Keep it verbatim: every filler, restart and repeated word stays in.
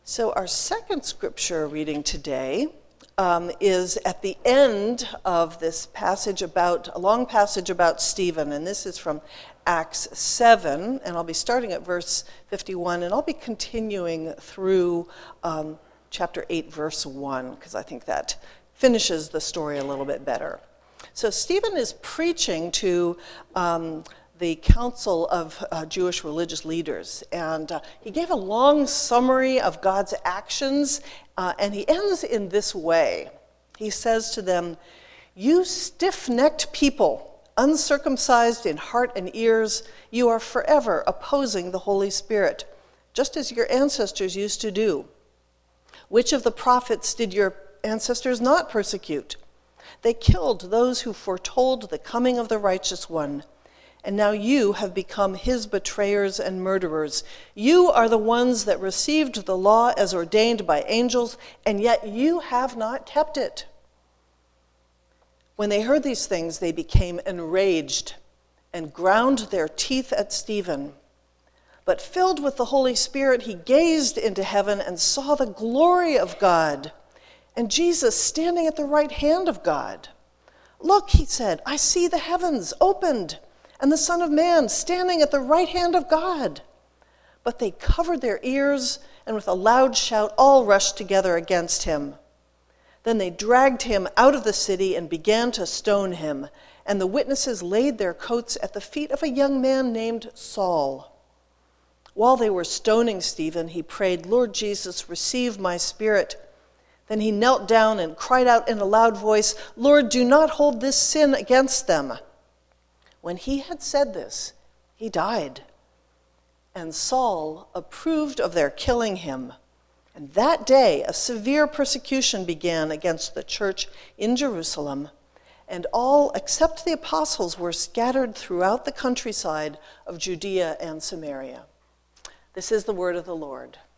So our second scripture reading today um, is at the end of this passage about, a long passage about Stephen, and this is from Acts seven, and I'll be starting at verse fifty-one, and I'll be continuing through um, chapter eight, verse one, because I think that finishes the story a little bit better. So Stephen is preaching to um, the council of uh, Jewish religious leaders, and uh, he gave a long summary of God's actions, uh, and he ends in this way. He says to them, "You stiff-necked people, uncircumcised in heart and ears, you are forever opposing the Holy Spirit, just as your ancestors used to do. Which of the prophets did your ancestors not persecute? They killed those who foretold the coming of the righteous one. And now you have become his betrayers and murderers. You are the ones that received the law as ordained by angels, and yet you have not kept it." When they heard these things, they became enraged and ground their teeth at Stephen. But filled with the Holy Spirit, he gazed into heaven and saw the glory of God, and Jesus standing at the right hand of God. "Look," he said, "I see the heavens opened, and the Son of Man standing at the right hand of God." But they covered their ears, and with a loud shout all rushed together against him. Then they dragged him out of the city and began to stone him, and the witnesses laid their coats at the feet of a young man named Saul. While they were stoning Stephen, he prayed, "Lord Jesus, receive my spirit." Then he knelt down and cried out in a loud voice, "Lord, do not hold this sin against them." When he had said this, he died. And Saul approved of their killing him. And that day a severe persecution began against the church in Jerusalem, and all except the apostles were scattered throughout the countryside of Judea and Samaria. This is the word of the Lord.